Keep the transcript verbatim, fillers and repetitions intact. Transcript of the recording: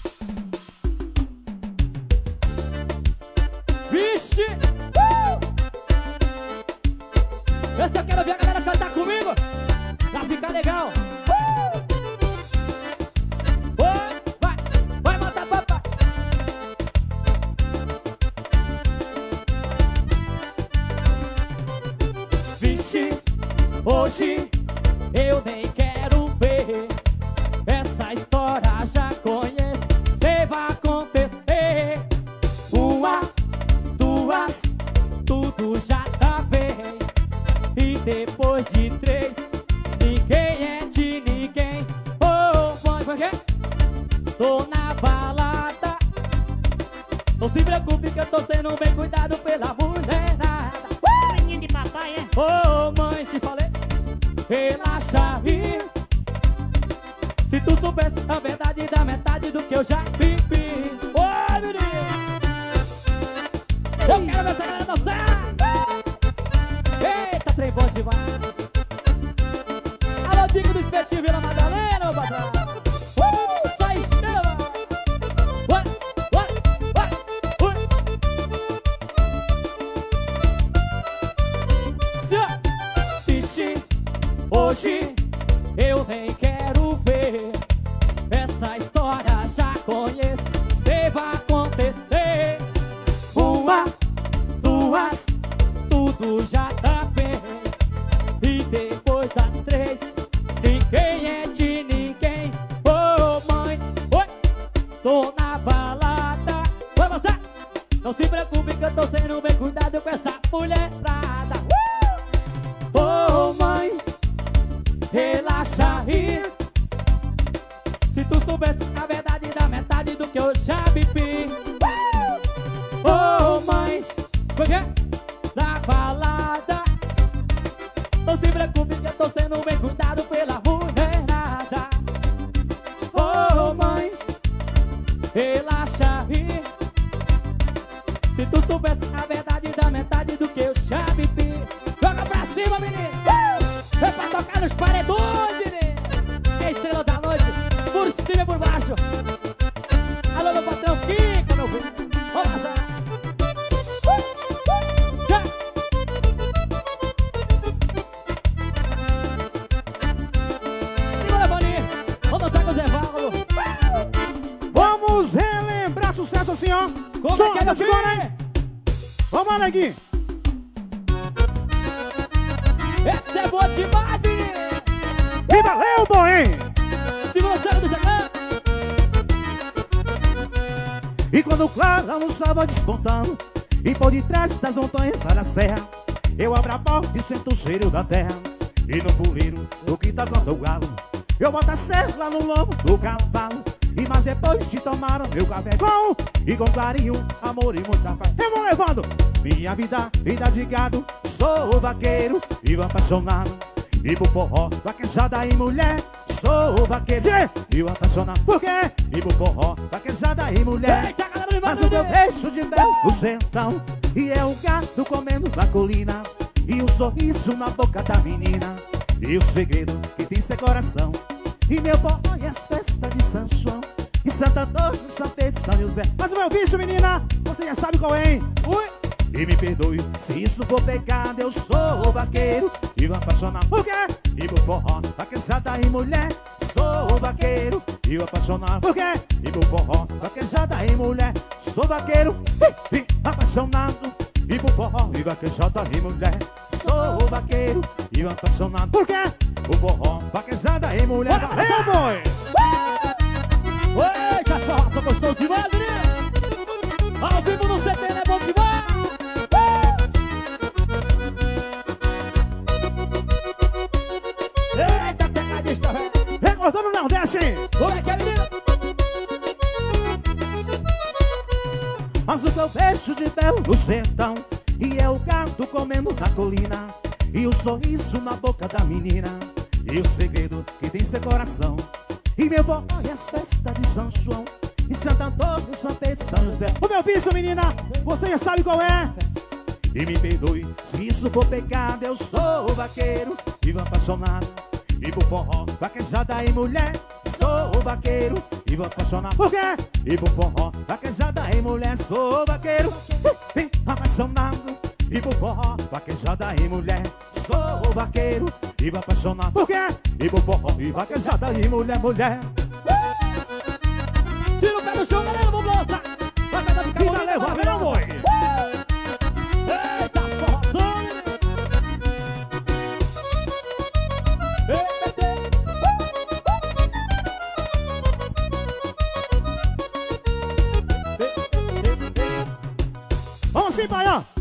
Vixe! Uh! Eu só quero ver a galera cantar comigo pra ficar legal. Uh! Oh, vai, vai matar papai. Vixe, hoje eu nem quero ver. Essa história já conheço, cê vai acontecer. Uma, duas, tudo já tá bem. E depois de três, ninguém é de ninguém. Oh, mãe, por quê? Tô na balada. Não se preocupe que eu tô sendo bem cuidado pela mulherada. Uh! Menino de papai, é? Oh, mãe, te falei, relaxa aí. Se tu soubesse a verdade da metade do que eu já vivi. Ô, menino, eu quero ver essa galera dançar. Eita, trem bom demais. Alô, Dico do Espetinho, Vila Madalena, ô patrão. Uh, só estrela. Ué, ué, ué, ué. Vixe, hoje eu nem quero ver. Essa história já conheço, cê vai acontecer. Uma, duas, tudo já tá bem. E depois das três, ninguém é de ninguém. Oh, mãe, oi, tô na balada. Vai você, não se preocupe que eu tô sendo bem cuidado com essa mulherada. Uh! Oh, mãe, relaxa aí. Se tu soubesse a verdade da metade do que eu já vivi. Uh! Oh, mãe, por quê? Na balada. Não se preocupe que eu tô sendo bem cuidado pela mulherada. Oh, mãe, relaxa aí. Se tu soubesse a verdade da metade do que eu já vivi. Joga pra cima, menino. Uh! É pra tocar nos paredões, menino. É estrela da noite, por cima e por baixo. Alô, meu patrão, fica, meu filho. Vamos lá. Uh! Uh! Já. Segura, Boninho. Vamos dançar com o Zé Valdo. Uh! Vamos relembrar sucesso assim, ó. Como Som, é que é, meu filho? segura aí. Vamos lá, neguinho. Essa é boa demais, menino. E valeu, boi. Segura, Sérgio do Jacão. E quando o claro estava despontando, e por detrás das montanhas lá na serra, eu abro a porta e sinto o cheiro da terra. E no puleiro do que tá canta o galo, eu boto a serra no lombo do cavalo. E mas depois de tomar o meu café com e com carinho, amor e muita fé, eu vou levando minha vida, vida de gado. Sou vaqueiro e apaixonado, e por forró, vaquejada e mulher. Sou vaqueiro e apaixonado, por quê? E por forró, vaquejada e mulher. Eita, galera, me Mas manda o meu ver. beijo de mel no sertão, e é o gato comendo na colina, e o sorriso na boca da menina, e o segredo que tem seu coração. E meu boy é as festas de São João, e Santo Antônio, São Pedro, São José. Mas o meu vício, menina, você já sabe qual é, hein? Ui. E me perdoe se isso for pecado, eu sou vaqueiro e apaixonado, por quê? E por forró, vaquejada e mulher. Sou vaqueiro e apaixonado, por quê? E por forró, vaquejada e mulher. Sou vaqueiro e, e apaixonado, e por forró e vaquejada e mulher. Sou vaqueiro e apaixonado, por quê? Por forró, vaquejada e mulher. Bora, Valeu, boy! Oi, cachorro, sou gostoso demais, menino. Ao vivo no C T, né? Bom demais. Eita, pegadista, velho. Recordando o Nordeste. Como é que é, menino? Mas o teu beijo de mel no sertão, e é o gato comendo na colina, e o sorriso na boca da menina, e o segredo que tem seu coração. E meu boy é as festas de São João, e Santo Antônio, São Pedro, São José. O meu vício, menina, você já sabe qual é. E me perdoe se isso for pecado, eu sou vaqueiro, vivo apaixonado, e por forró, vaquejada e mulher. Sou vaqueiro e vou apaixonar. Por quê? E pro forró, vaquejada e mulher. Sou vaqueiro, vim apaixonado. E pro forró, vaquejada e mulher. Sou vaqueiro e vou apaixonar. Por quê? E pro forró, e vaquejada e mulher, mulher. Tira o pé do chão, galera, vamos lançar. Vai cada ficar bonita, valeu, valeu, boi. Eita, forrozão. Vamos embora.